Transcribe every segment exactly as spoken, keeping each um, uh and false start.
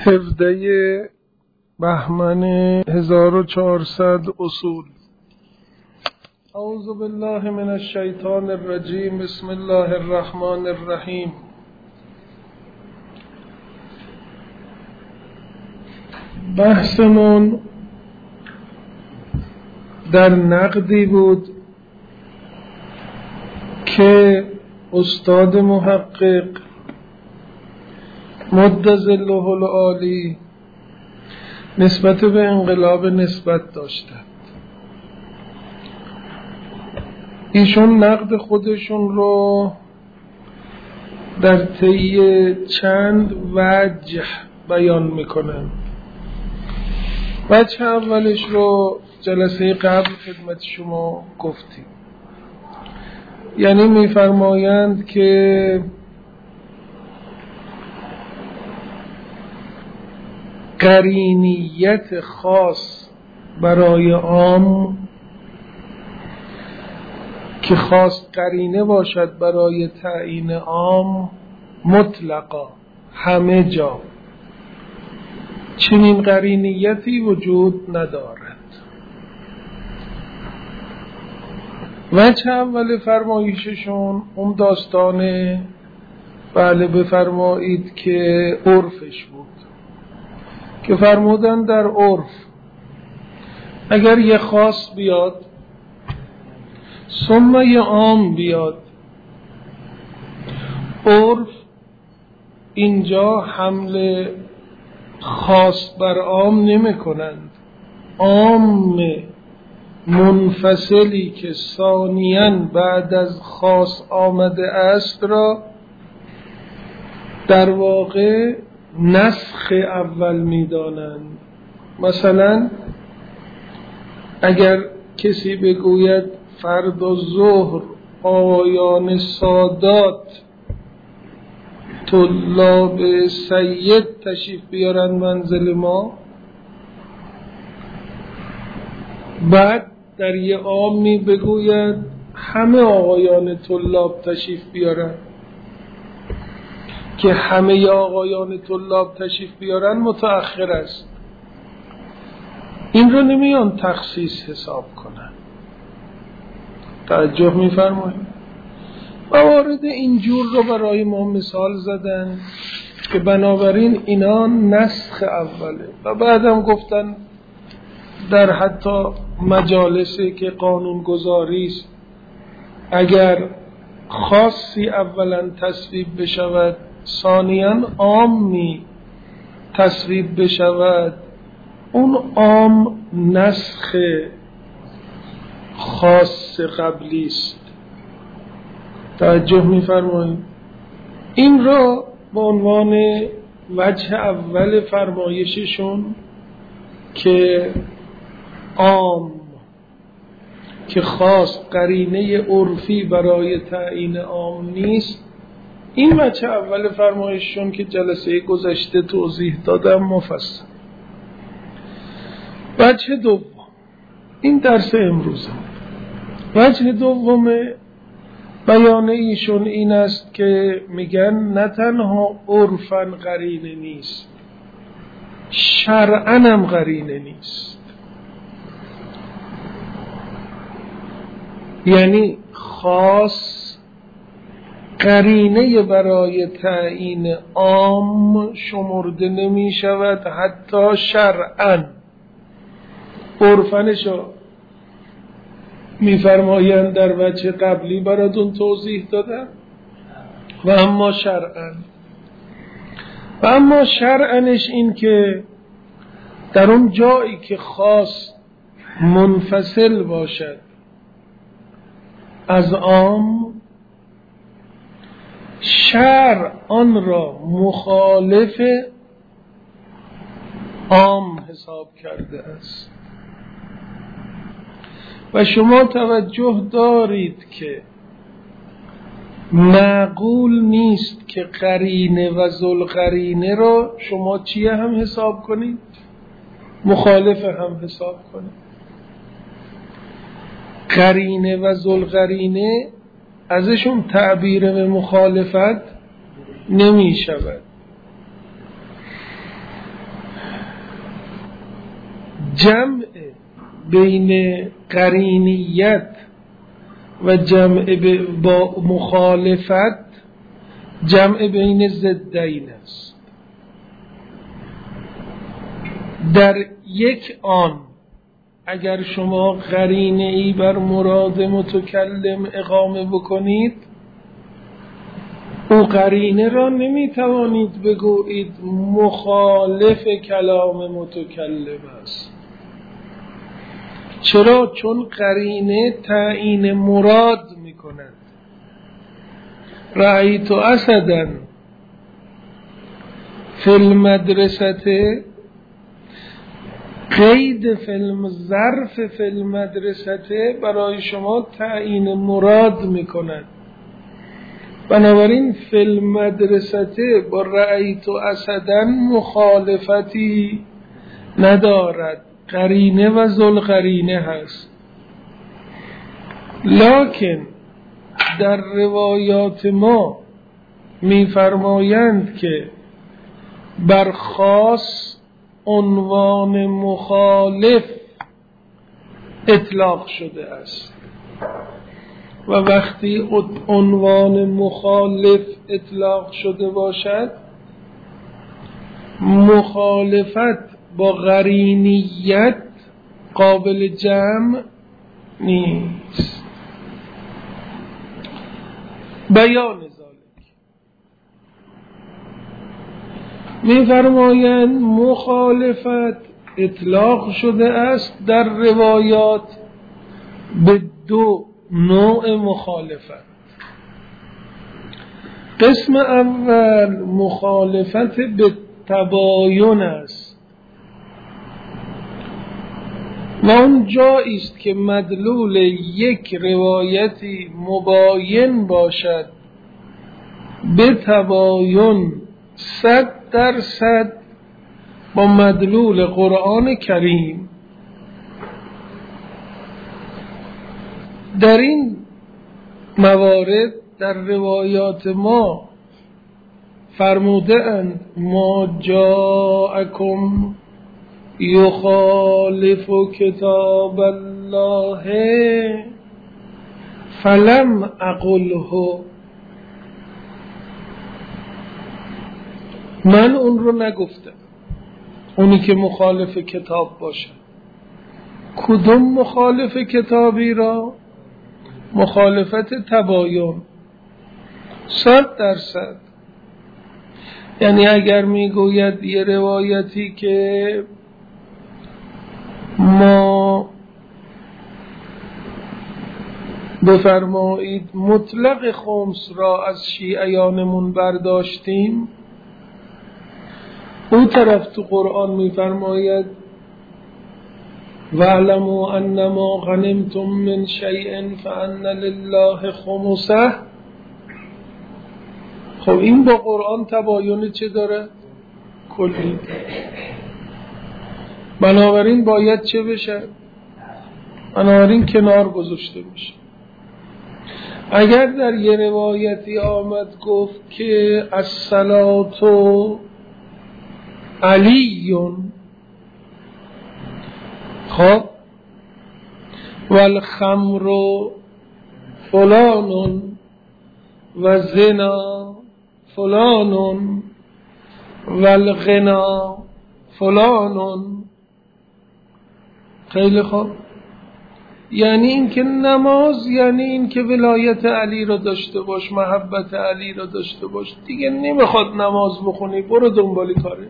هفده بهمن هزار و چهارصد اصول. اعوذ بالله من الشیطان الرجیم. بسم الله الرحمن الرحیم. بحثمون در نقدی بود که استاد محقق مد ظله العالی نسبت به انقلاب نسبت داشتند. ایشون نقد خودشون رو در طی چند وجه بیان میکنن. وجه اولش رو جلسه قبل خدمت شما گفتیم، یعنی میفرمایند که قرینیت خاص برای عام که خاص قرینه باشد برای تعیین عام مطلقا همه جا چنین قرینیتی وجود ندارد. وجه اول فرمایششون اون داستانه بله بفرمایید که عرفش بود که فرمودن در عرف اگر یه خاص بیاد ثم یه عام بیاد، عرف اینجا حمل خاص بر عام نمی کنند. عام منفصلی که ثانیاً بعد از خاص آمده است را در واقع نسخ اول می دانند. مثلا اگر کسی بگوید فردا ظهر آقایان سادات طلاب سید تشریف بیارن منزل ما، بعد در یه عامی بگوید همه آقایان طلاب تشریف بیارن، که همه آقایان طلاب تشریف بیارن متأخر است. این رو نمیان تخصیص حساب کنن. توجه میفرمایید؟ موارد اینجور رو برای ما مثال زدن که بنابراین اینا نسخ اوله. و بعدم گفتن در حتی مجالسی که قانون گذاری است اگر خاصی اولا تصویب بشود ثانیاً عامی تصویب بشود، اون عام نسخ خاص قبلی است. توجه می‌فرمایید؟ این را به عنوان وجه اول فرمایششون که عام که خاص قرینه عرفی برای تعیین عام نیست، این وجه اول فرمایششون که جلسه گذشته توضیح دادم مفصل. وجه دوم این درس امروزه. وجه دوم بیان ایشون این است که میگن نه تنها عرفاً قرینه نیست، شرعاً هم قرینه نیست. یعنی خاص قرینه برای تعیین عام شمرده نمی شود، حتی شرعاً. عرفانشو میفرمایند در وجه قبلی براتون توضیح دادم. و اما شرعاً و اما شرعنش این که در اون جایی که خاص منفصل باشد از عام، شرع آن را مخالف عام حساب کرده است. و شما توجه دارید که معقول نیست که قرینه و ذوالقرینه را شما چیه هم حساب کنید؟ مخالف هم حساب کنید. قرینه و ذوالقرینه ازشون تعبیر به مخالفت نمی شود. جمع بین قرینیت و جمع با مخالفت جمع بین ضدین است. در یک آن اگر شما قرینه ای بر مراد متکلم اقامه بکنید، او قرینه را نمیتوانید بگویید مخالف کلام متکلم است. چرا؟ چون قرینه تعیین مراد میکند. رأیت اسدا فی المدرسه، قید فیلم ظرف فی المدرسه برای شما تعیین مراد میکند. بنابراین فی المدرسه با رأیت اسدا مخالفتی ندارد، قرینه و ذوالقرینه هست. لکن در روایات ما میفرمایند که بر خاص عنوان مخالف اطلاق شده است و وقتی عنوان مخالف اطلاق شده باشد، مخالفت با قرینیت قابل جمع نیست. بیان ذالک می‌فرمایند مخالفت اطلاق شده است در روایات به دو نوع مخالفت. قسم اول مخالفت به تباین است و اون جایی است که مدلول یک روایتی مباین باشد به تباین صد درصد با مدلول قرآن کریم. در این موارد در روایات ما فرموده اند ما جاءکم یخالف کتاب الله فلم اقله، من اون رو نگفتم، اونی که مخالف کتاب باشه. کدوم مخالف کتابی را؟ مخالفت تباین صد درصد. یعنی اگر میگوید یه روایتی که ما بفرمایید مطلق خمس را از شیعیانمون برداشتیم، اون طرف تو قرآن میفرماید وَاعْلَمُوا أَنَّمَا غَنِمْتُم مِّن شَيْءٍ فَأَنَّ لِلَّهِ خُمُسَهُ. خب این با قرآن تباین چه داره؟ کلی. بنابراین باید چه بشه؟ بنابراین کنار گذاشته میشه. اگر در یه روایتی آمد گفت که الصلاة علیون، خب والخمر فلان و زنا فلان والغنا فلان، خیلی خوب، یعنی این که نماز یعنی این که ولایت علی را داشته باش، محبت علی را داشته باش، دیگه نمیخواد نماز بخونی، برو دنبالی کاره.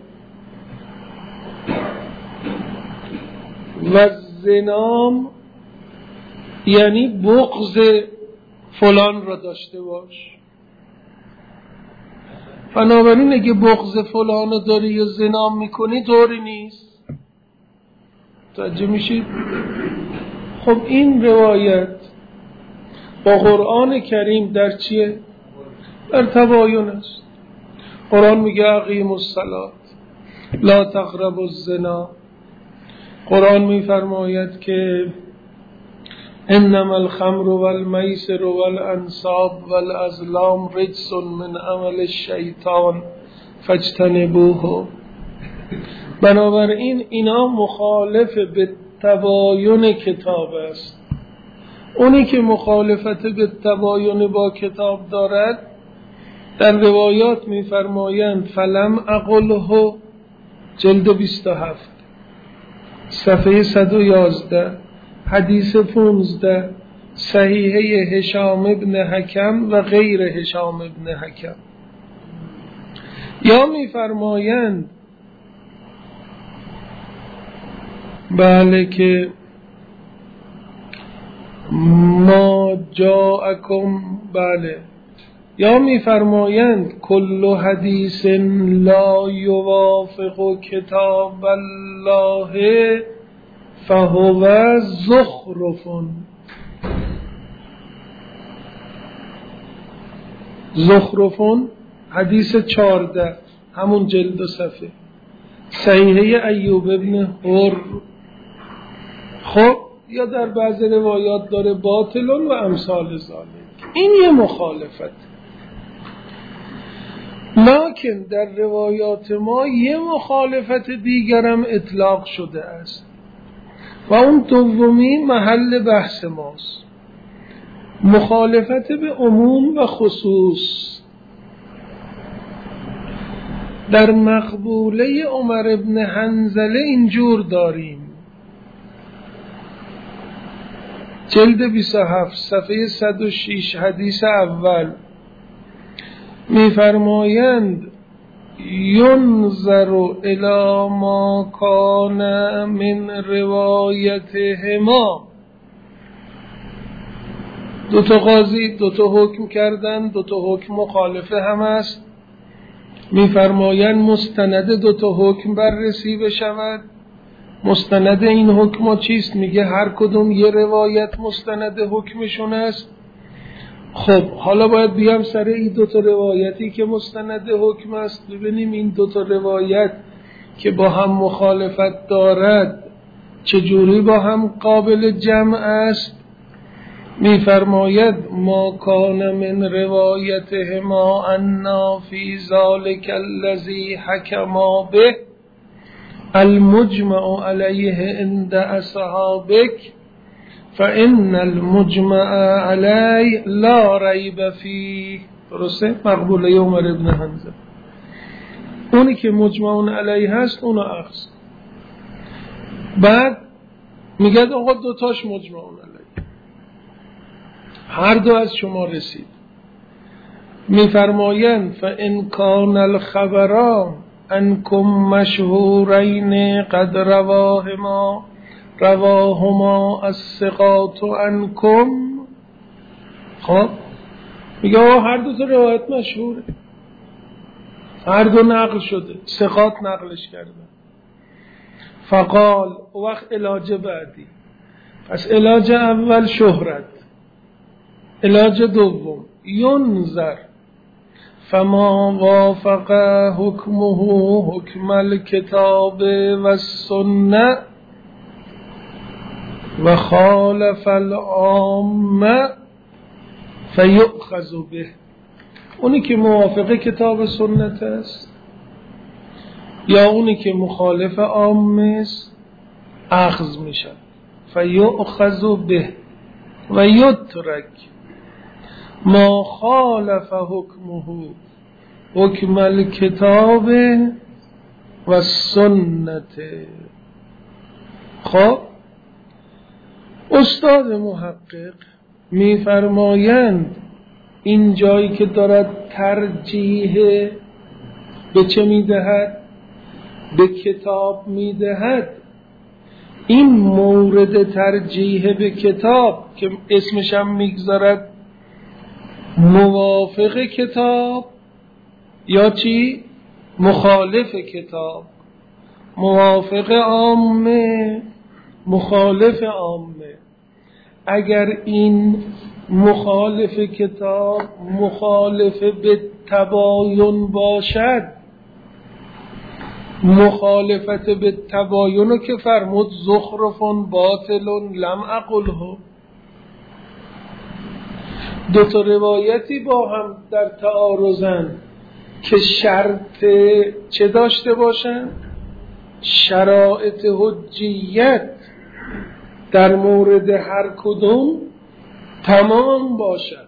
و زنام یعنی بغض فلان را داشته باش. بنابراین اگه بغض فلان رو داری یا زنام میکنی طوری نیست. توجه میشید؟ خب این روایت با قرآن کریم در چیه؟ در تباین است. قرآن میگه اقیموا الصلاة لا تقربوا الزنا. قرآن میفرماید که انما الخمر والمیسر والانصاب والازلام رجس من عمل الشیطان فاجتنبوه. بنابراین اینا مخالف به تباین کتاب است. اونی که مخالفت به تباین با کتاب دارد در روایات می‌فرمایند فلم اقله، جلد بیست و هفت صفحه صد و یازده، حدیث پانزده، صحیحه هشام ابن حکم و غیر هشام ابن حکم. یا می‌فرمایند بله که ما جاءکم، بله، یا می‌فرمایند کل حدیث لا یوافق کتاب الله فهو زخرف. زخرفون حدیث چارده، همون جلد و صفحه، صحیحه ایوب ابن هر. خب یا در بعض روایات داره باطلون و امثال ذالک. این یه مخالفت. لکن در روایات ما یه مخالفت دیگرم اطلاق شده است و اون دومی محل بحث ماست، مخالفت به عموم و خصوص. در مقبوله عمر ابن حنظله اینجور داریم، جلد بیست و هفت صفحه صد و شش، حدیث اول می‌فرمایند ینظر الی ما کان من روایتهما. دو تا قاضی دو تا حکم کردن، دو تا حکم مخالفه هم است. می‌فرمایند مستند دو تا حکم بررسی بشود. مستند این حکم چیست؟ میگه هر کدوم یه روایت مستند حکمشون است. خب حالا باید بیام سر این دو تا روایتی که مستند حکم است ببینیم این دو تا روایت که با هم مخالفت دارد چجوری با هم قابل جمع است. میفرماید ما کان من روایتهما انا فی ذلک الذی حکما به المجمع علیه عند اصحابک فإن المجمع علیه لا ریب فیه. درسته؟ مقبوله عمر ابن حنظله. اونی که مجمع علیه هست اونو اخذ. بعد میگه آقا دوتاش مجمع علیه، هر دو از شما رسید. میفرمایند فإن کان الخبران انکم مشهورین قد رواهما رواهما الثقات انکم. خب میگه هر دو تا روایت مشهوره، هر دو نقل شده، ثقات نقلش کردن. فقال وقت علاج بعدی، پس علاج اول شهرت، علاج دوم ینظر فما وافق حکمه حکم الکتاب و السنه و خالف العامه فیؤخذ به. اونی که موافق کتاب سنت است یا اونی که مخالف عامه است اخذ میشه. فیؤخذ به و یترک ما خالف حکمه حکم الکتاب و سنت. خب استاد محقق میفرمایند این جایی که دارد ترجیح به چه میدهد؟ به کتاب میدهد. این مورد ترجیح به کتاب که اسمش هم میگذارد موافق کتاب یا چی؟ مخالف کتاب، موافق عامه، مخالف عامه. اگر این مخالف کتاب مخالف به تباین باشد، مخالفت به تباین که فرمود زخرفون باطلون لم اقله. دو تا روایتی با هم در تعارضن که شرط چه داشته باشن؟ شرایط حجیت در مورد هر کدوم تمام باشد.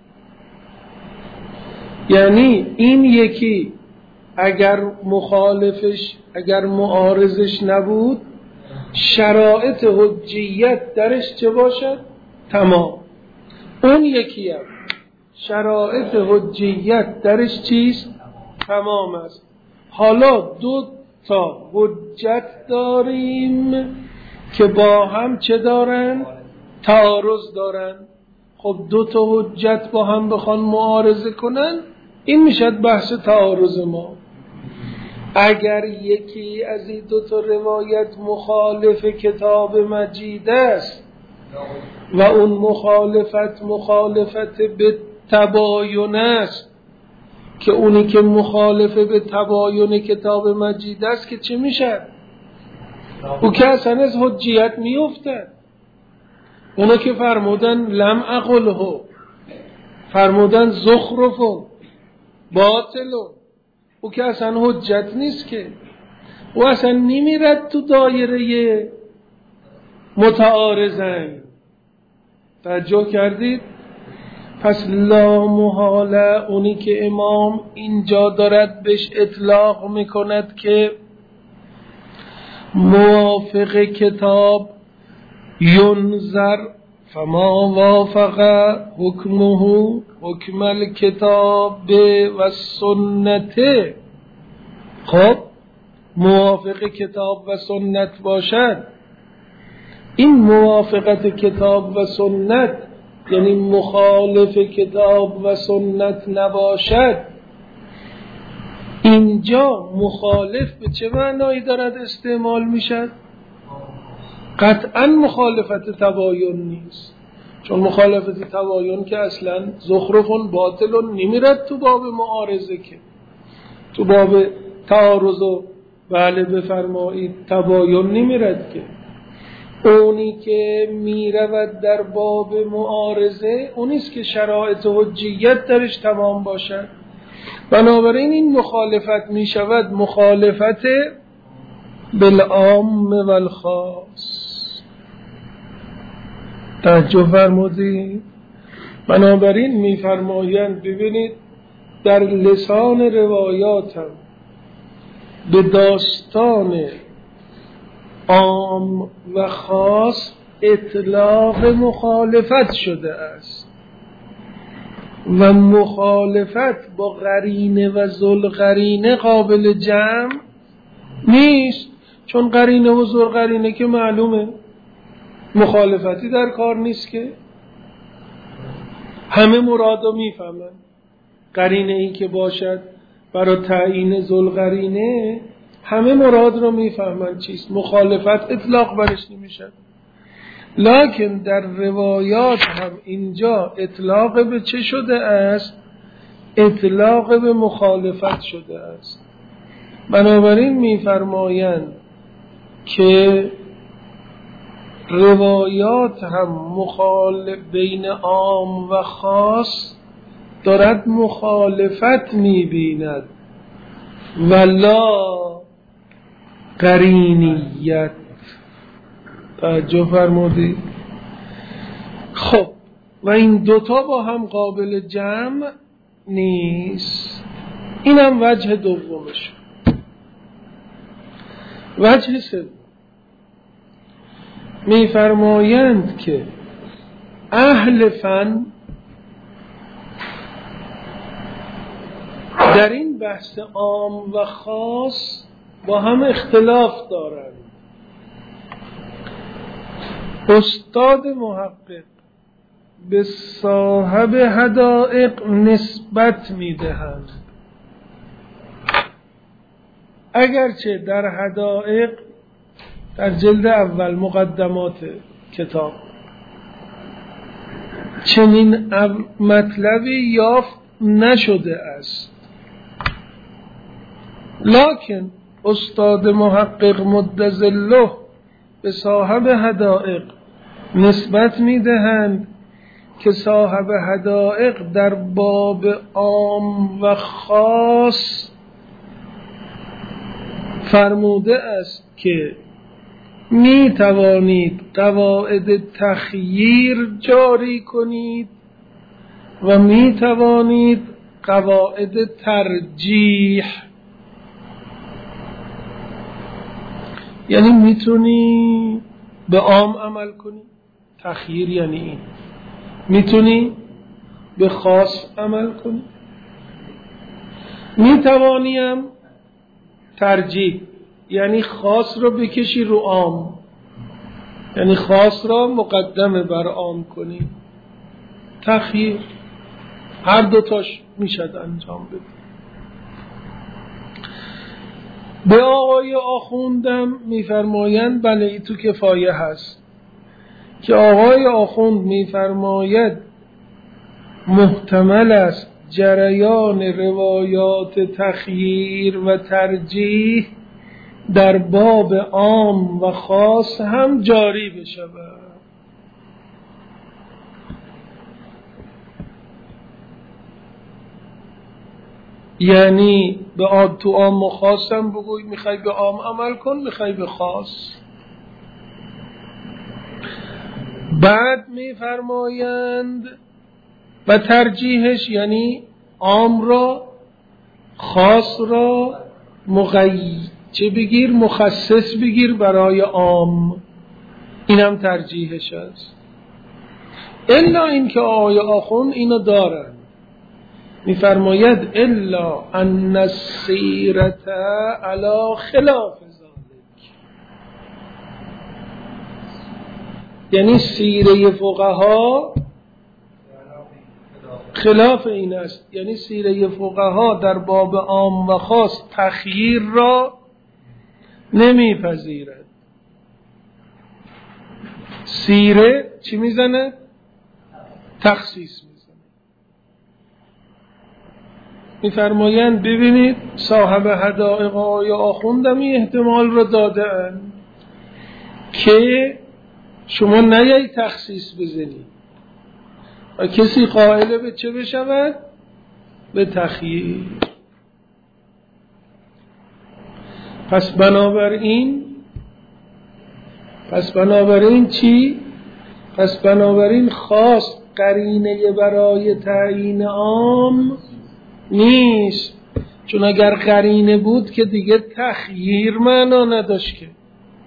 یعنی این یکی اگر مخالفش، اگر معارضش نبود، شرایط حجیت درش چه باشد؟ تمام. اون یکی هم شرایط حجیت درش چیست؟ تمام است. حالا دو تا حجت داریم که با هم چه دارن؟ تعارض دارن. خب دو تا حجت با هم بخوان معارضه کنن، این میشد بحث تعارض ما. اگر یکی از این دو تا روایت مخالف کتاب مجید است و اون مخالفت مخالفت به تباین است، که اونی که مخالف به تباین کتاب مجید است که چه میشه؟ او که اصلا از حجیت میفتد. اونا که فرمودن لم اقله، فرمودن زخرفون باطلون، او که اصلا حجت نیست، که او اصلا نمیرد تو دایره متعارضن. توجه کردید؟ پس لا محاله اونی که امام اینجا دارد بهش اطلاق میکند که موافق کتاب ینظر فما وافق حکمه حکم الکتاب و سنت. خب موافق کتاب و سنت باشد. این موافقت کتاب و سنت یعنی مخالف کتاب و سنت نباشد. اینجا مخالف به چه معنایی دارد استعمال میشد؟ قطعا مخالفت تباین نیست، چون مخالفت تباین که اصلا زخرفون باطلون نمیرد تو باب معارضه، که تو باب تعارض و بله بفرمایید تباین نمیرد. که اونی که میرود در باب معارضه اونیست که شرایط حجیت درش تمام باشد. بنابراین این مخالفت میشود مخالفت بالعام و الخاص. توجه فرمودید؟ بنابراین میفرمایند ببینید در لسان روایات هم به داستان عام و خاص اطلاق مخالفت شده است و مخالفت با قرینه و ذوالقرینه قابل جمع نیست، چون قرینه و ذوالقرینه که معلومه مخالفتی در کار نیست، که همه مرادو میفهمن. قرینه ای که باشد برای تعیین ذوالقرینه همه مراد رو میفهمن چیست، مخالفت اطلاق برش نمیشه. لکن در روایات هم اینجا اطلاق به چه شده است؟ اطلاق به مخالفت شده است. بنابراین میفرمایند که روایات هم مخالف بین عام و خاص دارد مخالفت میبیند ولا قرینیت. توجه فرمودید؟ خب و این دوتا با هم قابل جمع نیست. اینم وجه دومش. وجه سوم میفرمایند که اهل فن در این بحث عام و خاص با هم اختلاف دارند. استاد محقق به صاحب حدائق نسبت میدهند، اگرچه در حدائق در جلد اول مقدمات کتاب چنین مطلبی یافت نشده است، لکن استاد محقق مدظله به صاحب حدائق نسبت میدهند که صاحب حدائق در باب عام و خاص فرموده است که می توانید قواعد تخییر جاری کنید و می توانید قواعد ترجیح، یعنی میتونی به عام عمل کنی، تخییر یعنی این، میتونی به خاص عمل کنی، میتوانیم ترجیح یعنی خاص رو بکشی رو عام، یعنی خاص را مقدمه بر عام کنی. تخییر هر دوتاش میشد انجام بده. به آقای آخوندم میفرمایند بله ای تو کفایه هست که آقای آخوند میفرماید محتمل است جریان روایات تخییر و ترجیح در باب عام و خاص هم جاری بشود. یعنی به آب تو عام و خاص هم بگوی میخوای به عام عمل کن، میخوای به خاص. بعد میفرمایند و ترجیحش یعنی عام را خاص را مقید چه بگیر مخصص بگیر برای عام، این هم ترجیحش است. الا اینکه آقای آخوند اینو دارن، میفرماید الا ان السیرة علی خلاف ذلك، یعنی سیره فقها خلاف این است، یعنی سیره فقها در باب عام و خاص تخییر را نمیپذیرد. سیره چی میزنه؟ تخصیص میزنه. میفرمایند ببینید صاحب حدائق آقای آخوندم این احتمال را دادن که شما نیایی تخصیص بزنید و کسی قائل به چه بشود؟ به تخییر. پس بنابراین پس بنابراین چی؟ پس بنابراین خاص قرینه برای تعیین عام نیست، چون اگر قرینه بود که دیگه تخییر معنا نداشت، که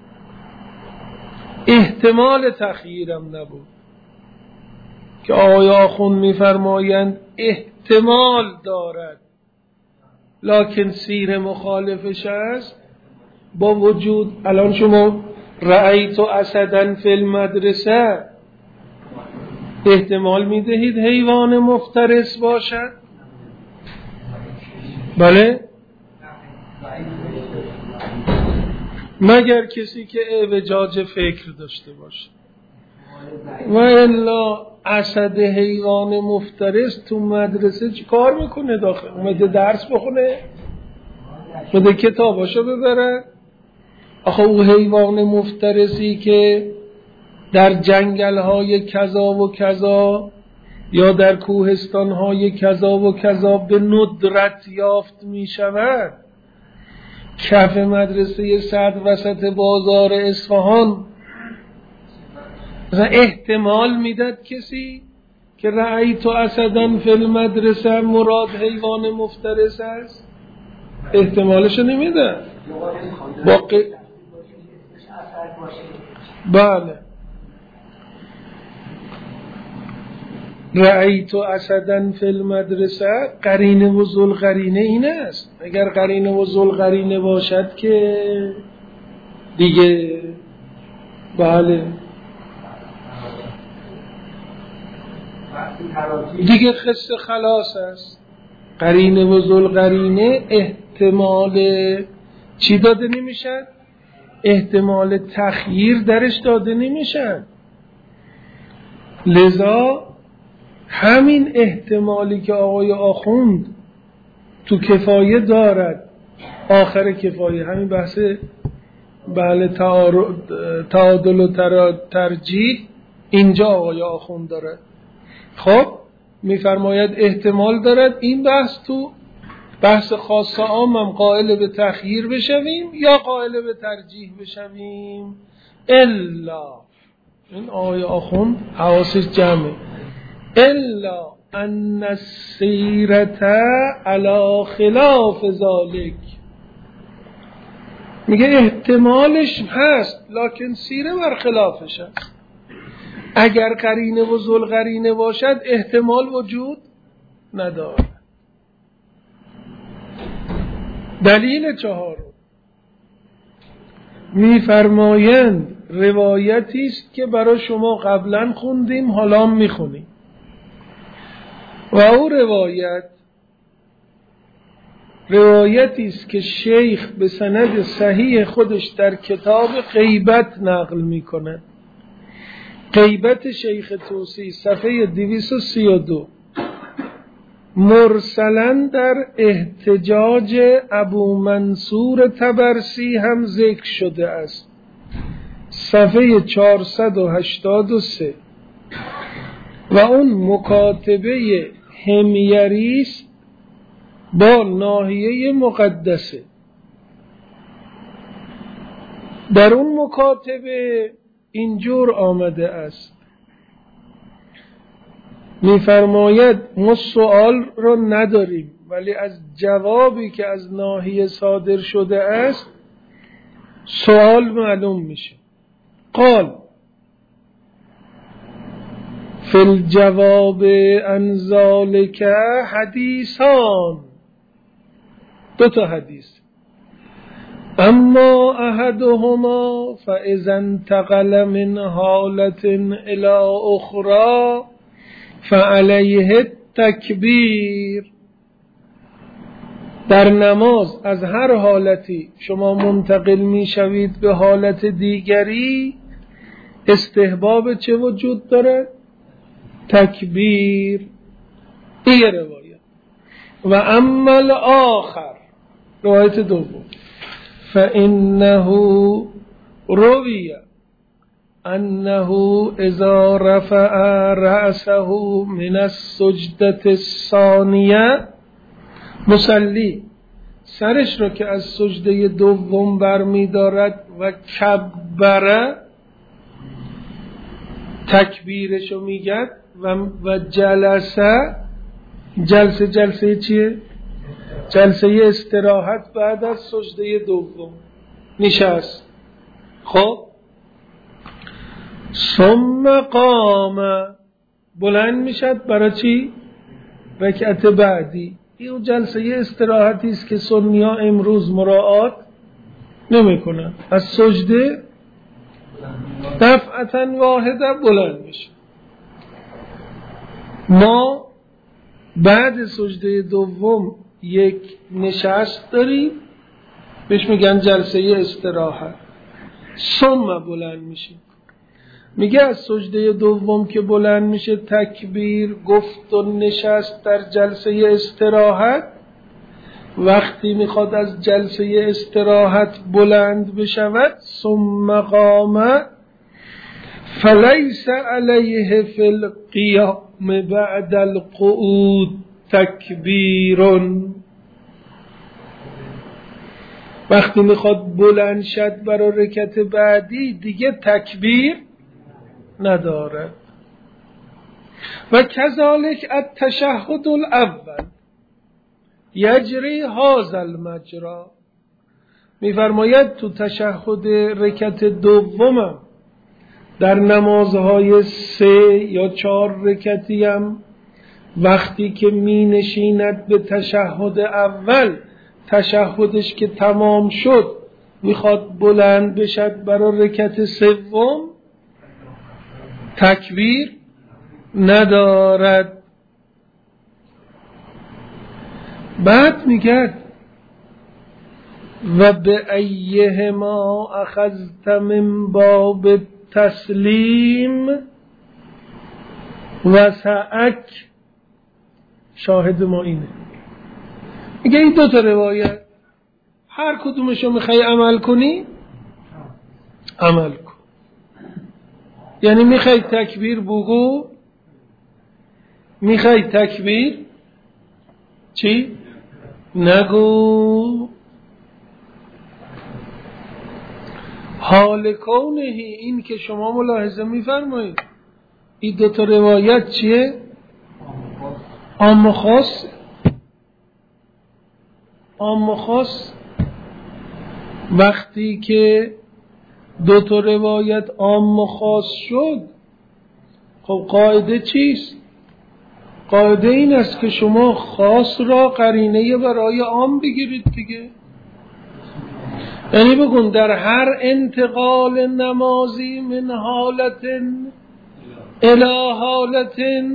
احتمال تخییرم نبود که آقای آخوند میفرمایند احتمال دارد لکن سیر مخالفش است. با وجود الان شما رأیت اسدن فی المدرسه احتمال میدهید حیوان مفترس باشد؟ بله، مگر کسی که اعوجاج فکر داشته باشه، و الا اسد حیوان مفترس تو مدرسه چی کار میکنه داخل؟ اومده درس بخونه؟ اومده کتاباشو ببره؟ آخه او حیوان مفترسی که در جنگل های کذا و کذا یا در کوهستان های کذا و کذا به ندرت یافت می شود، کف مدرسه صد وسط بازار اصفهان، مثلا احتمال میداد کسی که رأیت اسدن فی المدرسه مراد حیوان مفترس است؟ احتمالشو نمیده. باقی بله، رأیت اسدن فی المدرسه قرینه و ذل قرینه این است. اگر قرینه و ذل قرینه باشد که دیگه بله دیگه قصه خلاص است. قرینه و ذل قرینه احتمال چی داده نمیشد؟ احتمال تخییر درش داده نمیشد. لذا همین احتمالی که آقای آخوند تو کفایه دارد، آخر کفایه همین بحث بله تعادل و ترجیح اینجا آقای آخوند دارد. خب میفرماید احتمال دارد این بحث تو بحث خاص عامم قائل به تخییر بشویم یا قائل به ترجیح بشویم؟ الا، این آیه آخوند حواسش جمعه، الا ان السیرة علی خلاف ذالک، میگه احتمالش هست لکن سیره بر خلافش هست. اگر قرینه و ذوالقرینه باشد احتمال وجود نداره. دلیل چهارم میفرمایند روایتی است که برای شما قبلا خوندیم حالا میخونیم و او روایت روایتی است که شیخ به سند صحیح خودش در کتاب غیبت نقل میکنه. غیبت شیخ توسی صفحه دویست و سی و دو، مرسلن در احتجاج ابو منصور طبرسی هم ذکر شده است، صفحه چهارصد و هشتاد و سه، و اون مکاتبه حمیری است با ناحیه مقدسه. در اون مکاتبه اینجور آمده است، میفرماید ما سوال رو نداریم ولی از جوابی که از ناحیه صادر شده است سوال معلوم میشه. قال فی الجواب عن ذلک حدیثان، دو تا حدیث، اما احدهما فاذا انتقل من حالة الى اخرى فعلیه التکبیر. در نماز از هر حالتی شما منتقل می شوید به حالت دیگری استحباب چه وجود داره؟ تکبیر. این روایت. و اما الاخر، روایت دوم، فانه رویه انه اذا رفع رأسه من السجدة الثانیه، مصلی سرش رو که از سجده دوم برمی دارد و کبره، تکبیرش رو میگد، و, و جلسه، جلسه جلسه چیه؟ جلسه استراحت بعد از سجده دوم نشست. خب ثم قام، بلند میشد برای چی؟ رکعت بعدی. این جلسه استراحتی است که سنی ها امروز مراعات نمی کنن. از سجده دفعتا واحده بلند میشه. ما بعد سجده دوم یک نشست داریم بهش میگن جلسه استراحت، ثم بلند میشه. میگه از سجده دوم که بلند میشه تکبیر گفت و نشست در جلسه استراحت. وقتی میخواد از جلسه استراحت بلند بشود ثم قام فلیس علیه فی القیام بعد القعود تکبیر. وقتی میخواد بلند شد برای رکعت بعدی دیگه تکبیر ندارد. و کذالک التشهد الاول یجری هذا المجرا، میفرماید تو تشهد رکعت دومم در نمازهای سه یا چهار رکعتی هم وقتی که می نشیند به تشهد اول، تشهدش که تمام شد میخواد بلند بشد برای رکعت سوم تکبیر ندارد. بعد میگه و به ایهما اخذت من باب تسلیم و سعک، شاهد ما اینه. میگه این دو تا روایت هر کدومشو میخوای عمل کنی عمل کن. یعنی میخوای تکبیر بگو، میخوای تکبیر چی؟ نگو حال کونه، این که شما ملاحظه میفرمایید این دو تا روایت چیه؟ عام و خاص. عام و خاص. وقتی که دو تا روایت عام و خاص شد، خب قاعده چیست؟ قاعده این است که شما خاص را قرینه برای عام بگیرید دیگه. یعنی بگون در هر انتقال نمازی من حالت الی حالت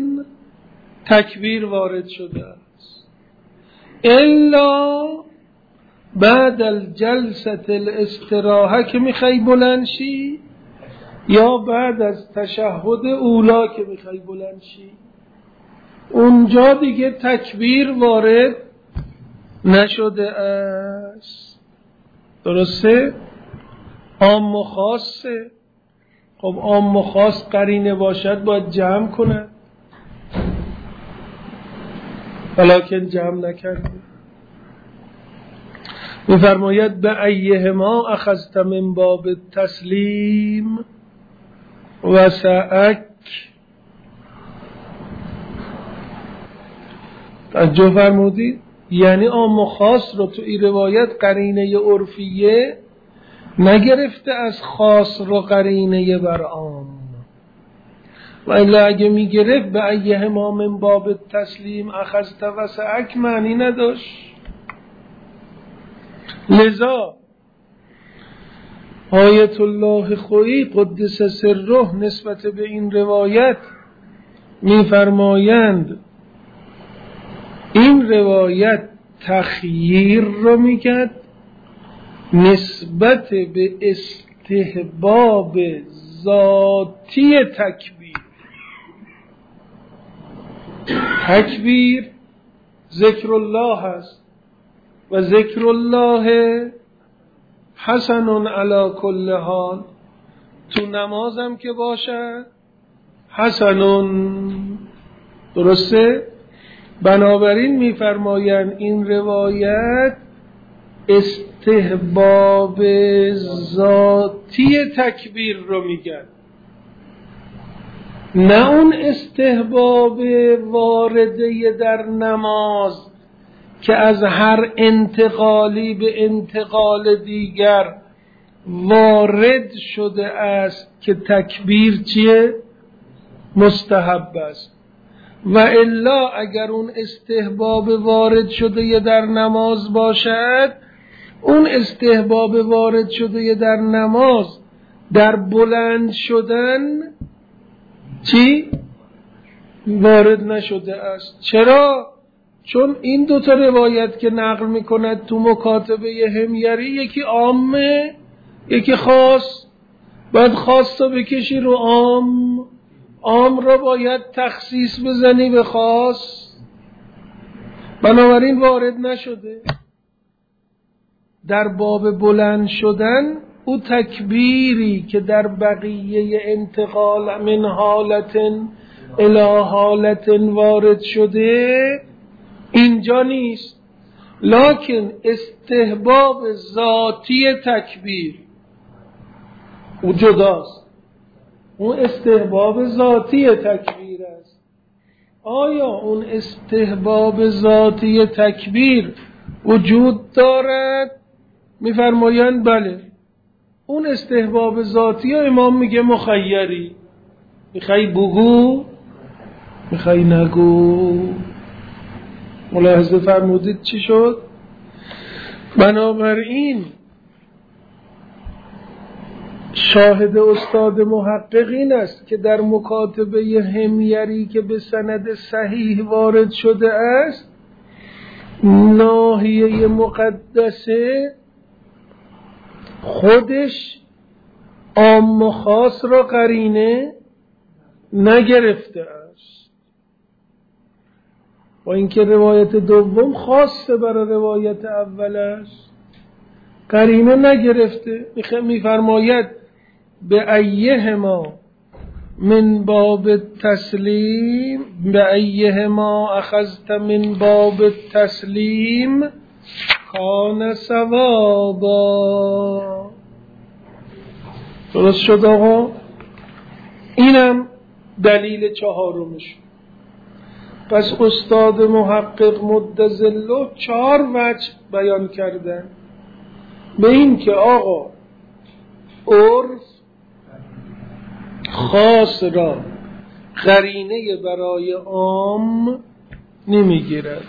تکبیر وارد شده است، الا بعد الجلسه الاستراحه که میخوای بلند شی، یا بعد از تشهد اولا که میخوای بلند شی، اونجا دیگه تکبیر وارد نشده است. درسته؟ عام و خاصه. خب عام و خاص قرینه باشد باید جمع کنه، ولیکن جمع نکرده. میفرماید به ایهما اخذت من باب تسلیم و سعک. توجه فرمودید؟ یعنی عام و خاص رو تو این روایت قرینه عرفیه نگرفته از خاص رو قرینه بر عام، و الا اگه میگرفت به ایهما من باب تسلیم اخذت و سعک معنی نداشت. لذا آیت الله خویی قدس سره نسبت به این روایت میفرمایند این روایت تخییر رو میکرد نسبت به استحباب ذاتی تکبیر. تکبیر ذکر الله هست و ذکر الله حسن علی کل حال. تو نمازم که باشه حسن. درسته؟ بنابراین میفرمایند این روایت استحباب ذاتی تکبیر رو میگن، نه اون استحباب وارده در نماز که از هر انتقالی به انتقال دیگر وارد شده است که تکبیر چیه؟ مستحب است. و الا اگر اون استحباب وارد شده در نماز باشد، اون استحباب وارد شده در نماز در بلند شدن چی؟ وارد نشده است. چرا؟ چون این دو تا روایت که نقل میکند تو مکاتبه همیری، یکی عامه یکی خاص. باید خاص تا بکشی رو عام، عام را باید تخصیص بزنی به خاص، بنابراین وارد نشده. در باب بلند شدن او تکبیری که در بقیه انتقال من حالت الی حالت وارد شده اینجا نیست، لکن استحباب ذاتی تکبیر او جداست. اون استحباب ذاتی تکبیر است. آیا اون استحباب ذاتی تکبیر وجود دارد؟ میفرمایند بله. اون استحباب ذاتی امام میگه مخیری، میخوای بگو میخوای نگو. ملاحظه فرمودید چی شد؟ بنابراین شاهد استاد محقق این است که در مکاتبه همیری که به سند صحیح وارد شده است، ناحیه مقدسه خودش عام و خاص را قرینه نگرفته است، و اینکه روایت دوم خاصه برای روایت اول است، قرینه نگرفته. میفرماید به ایهما من باب تسلیم، به ایهما اخذت من باب تسلیم کان ثوابا. درست شد آقا؟ اینم دلیل چهارمش. پس استاد محقق مدظله چهار وجه بیان کردن به این که آقا عرف خاص را قرینه برای عام نمیگیرد.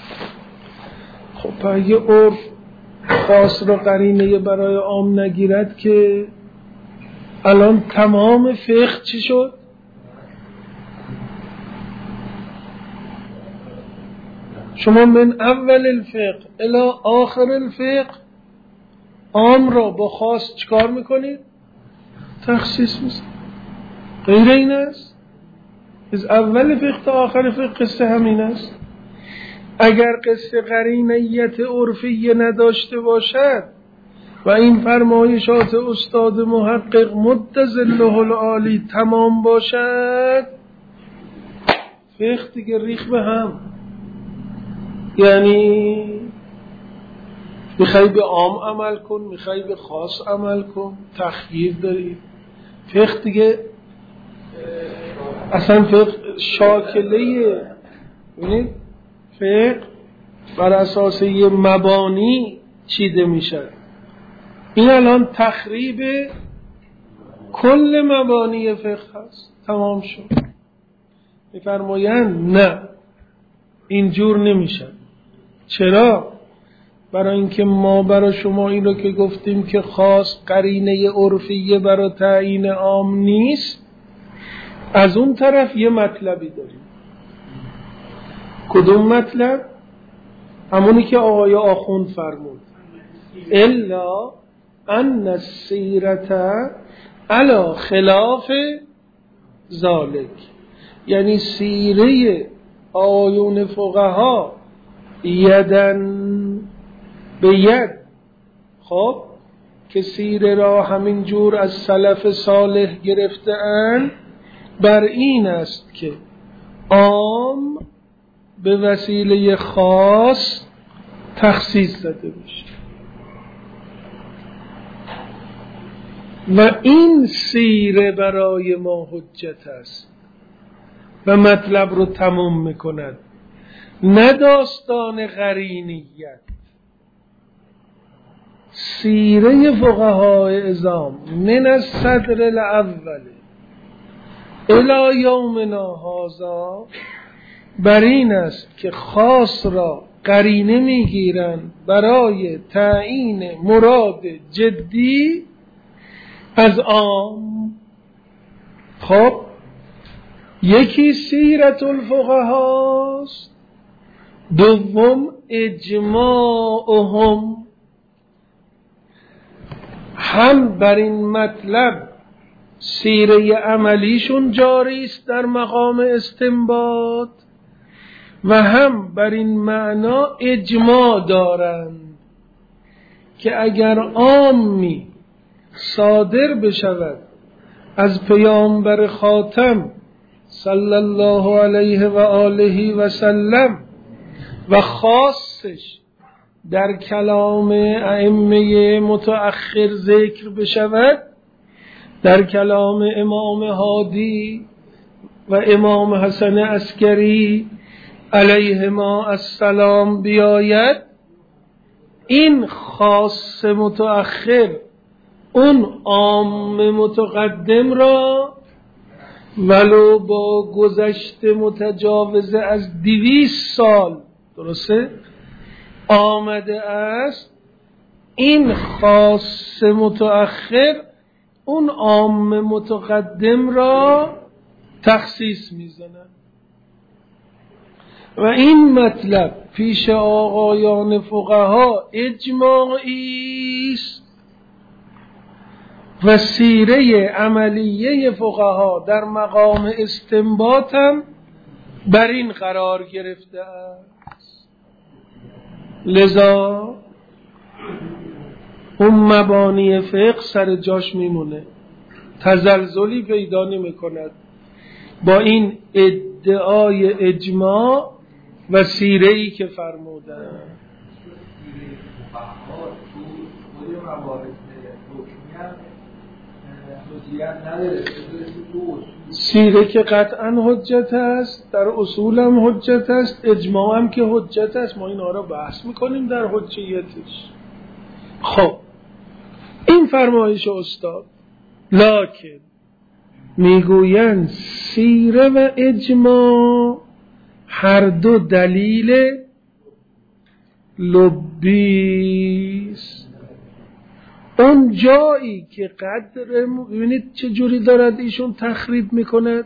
خب اگه عرف خاص را قرینه برای عام نگیرد که الان تمام فقه چی شد؟ شما من اول الفقه الی آخر الفقه عام را با خاص چکار میکنید؟ تخصیص میکنید. غیر این است؟ از اول فقه تا آخر فقه قصه همین است. اگر قصه قرینیت عرفی نداشته باشد و این فرمایشات استاد محقق مدظله العالی تمام باشد، فقه دیگه ریخ به هم. یعنی میخوای به عام عمل کن، میخوای به خاص عمل کن، تخییر داری. فقه دیگه اصلا فقه شاکله، ببینید فقه بر اساس یه مبانی چیده میشه. این الان تخریب کل مبانی فقه هست. تمام شد. میفرمایند نه اینجور نمیشه. چرا؟ برای اینکه ما برای شما این رو که گفتیم که خاص قرینه عرفیه برای تعیین عام نیست، از اون طرف یه مطلبی داریم. کدوم مطلب؟ همونی که آقای آخوند فرمود الا ان السیرت علی خلاف ذالک. یعنی سیره آیون فقها یدن به ید، خب که سیره را همین جور از سلف صالح گرفته اند، بر این است که عام به وسیله خاص تخصیص زده بشه و این سیره برای ما حجت است و مطلب رو تمام میکند، نه داستان قرینیت. سیره فقهای اعظام من الصدر الاول الی یومنا هذا بر این است که خاص را قرینه میگیرند برای تعیین مراد جدی از عام. خب یکی سیرت الفقهاست، دوم اجماعهم. هم بر این مطلب سیره عملیشون جاری است در مقام استنباط و هم بر این معنا اجماع دارند که اگر عامی صادر بشود از پیامبر خاتم صلی الله علیه و آله و سلم و خاصش در کلام ائمه متأخر ذکر بشود، در کلام امام هادی و امام حسن عسکری علیهما السلام بیاید، این خاص متأخر اون عام متقدم را ولو با گذشت متجاوز از دویست سال درسته آمده است، این خاص متأخر اون عام متقدم را تخصیص میزنه و این مطلب پیش آقایان فقها اجماعی است و سیره عملیه فقها در مقام استنباط هم بر این قرار گرفته است. لذا اون مبانی فقه سر جاش میمونه، تزلزلی پیدا نمی کند با این ادعای اجماع و سیره‌ای که فرمودن. فقها تو خود موارد حکمی هم حجیت نداره. سیره که قطعا حجت است، در اصول هم حجت است، اجماع هم که حجت است. ما اینا را بحث میکنیم در حجیتش. خب این فرمایش استاد، لکن میگویند سیره و اجماع هر دو دلیل لبیست. اون جایی که قدر، ببینید چه جوری دارد ایشون تخریب میکند،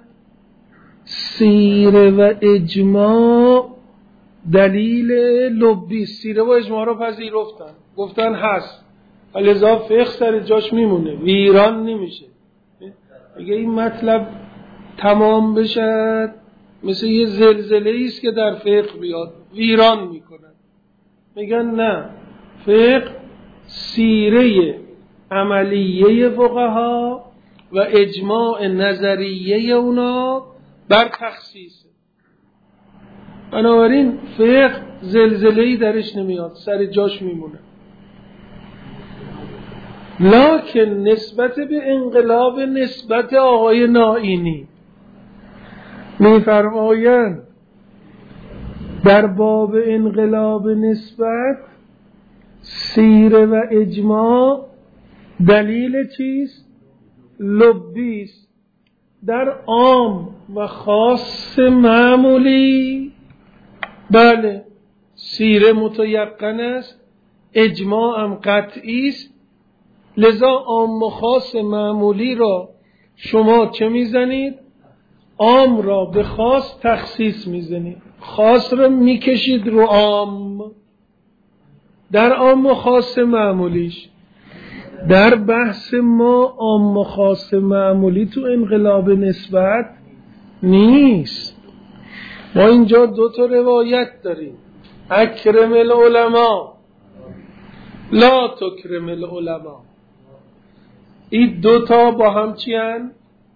سیره و اجماع دلیل لبیست. سیره و اجماع رو پذیرفتن، گفتن هست، لذا فقه سر جاش میمونه، ویران نمیشه. اگه این مطلب تمام بشه مثل یه زلزله ایست که در فقه بیاد ویران میکنن. میگن نه، فقه سیره عملیه فقها و اجماع نظریه اونا بر تخصیصه. بنابراین فقه زلزله‌ای درش نمیاد، سر جاش میمونه. لکن نسبت به انقلاب نسبت آقای نائینی میفرمایند در باب انقلاب نسبت سیره و اجماع دلیل چیست؟ لبیست. در عام و خاص معمولی بله سیره متیقن است، اجماع هم قطعی است. لذا عام و خاص معمولی را شما چه میزنید؟ عام را به خاص تخصیص میزنید، خاص را میکشید رو عام. در عام و خاص معمولیش در بحث ما عام و خاص معمولی تو انقلاب نسبت نیست. ما اینجا دو تا روایت داریم، اکرم العلماء لا تکرم العلماء. این دو تا با هم چی هن؟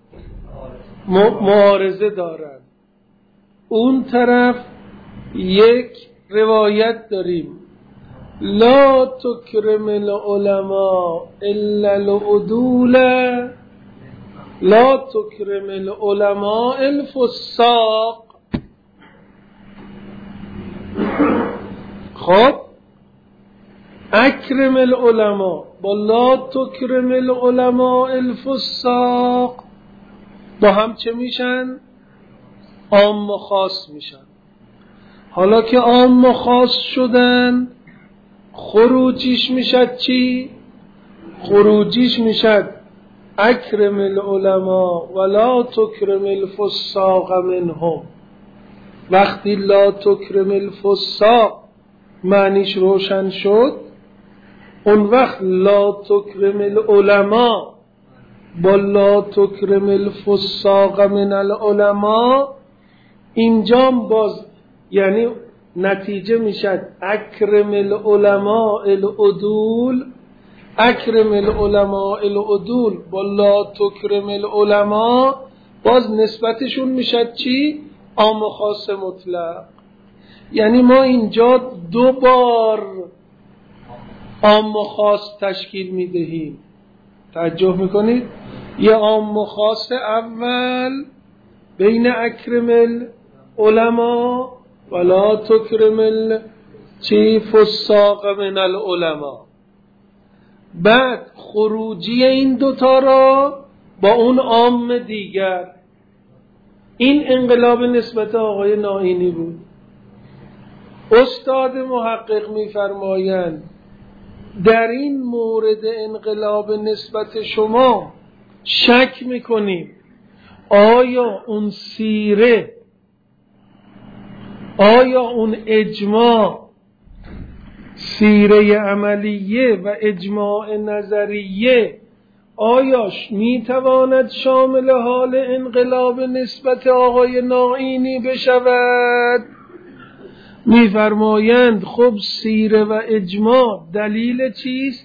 معارضه دارن. اون طرف یک روایت داریم لا تکرم العلماء الا العدول لا تکرم العلماء الفساق. خب اکرم العلماء با لا تکرم العلماء الفساق با هم چه میشن؟ عام و خاص میشن. حالا که عام و خاص شدن خروجیش میشد چی؟ خروجیش میشد اکرم العلماء ولا تکرم الفساق منهم. وقتی لا تکرم الفساق معنیش روشن شد، اون وقت لا تکرم العلماء با لا تکرم الفساق من العلماء اینجا باز یعنی نتیجه میشد اکرم العلماء العدول. اکرم العلماء العدول با لا تکرم العلماء باز نسبتشون میشد چی؟ عام و خاص مطلق. یعنی ما اینجا دو بار عام و خاص تشکیل میدهیم. توجه میکنید؟ یه عام و خاص اول بین اکرم العلماء ولا تکرم چی فساق من العلماء. بعد خروجی این دوتا را با اون عام دیگر. این انقلاب نسبت آقای نائینی بود. استاد محقق میفرمایند در این مورد انقلاب نسبت شما شک میکنیم آیا اون سیره، آیا اون اجماع، سیره عملیه و اجماع نظریه آیاش میتواند شامل حال انقلاب نسبت آقای نائینی بشود؟ میفرمایند خب سیره و اجماع دلیل چیست؟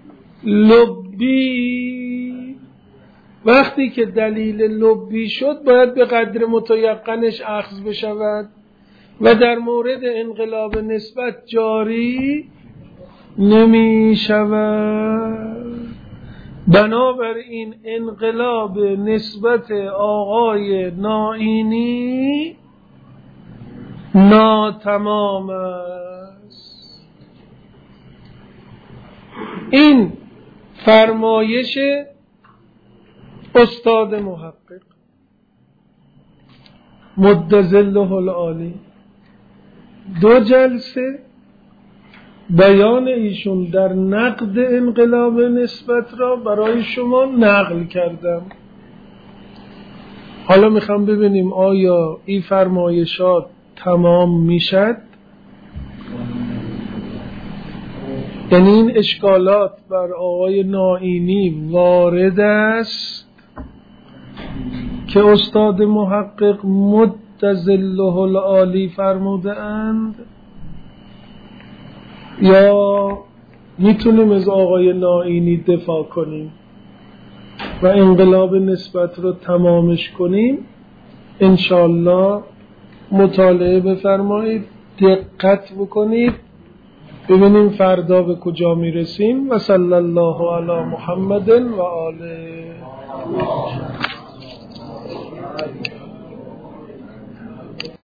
لبی. وقتی که دلیل لبی شد باید به قدر متیقنش اخذ بشود و در مورد انقلاب نسبت جاری نمی شود. بنابراین انقلاب نسبت آقای نائینی ناتمام است. این فرمایش استاد محقق مد ظله العالی، دو جلسه بیان ایشون در نقد انقلاب نسبت را برای شما نقل کردم. حالا میخوام ببینیم آیا این فرمایشات تمام میشد؟ یعنی این اشکالات بر آقای نائینی وارد است که استاد محقق مد ظله العالی فرموده اند، یا میتونیم از آقای نائینی دفاع کنیم و انقلاب نسبت رو تمامش کنیم؟ انشالله مطالعه بفرمایید، دقت بکنید، ببینیم فردا به کجا میرسیم. و صلی الله علی محمد و آله.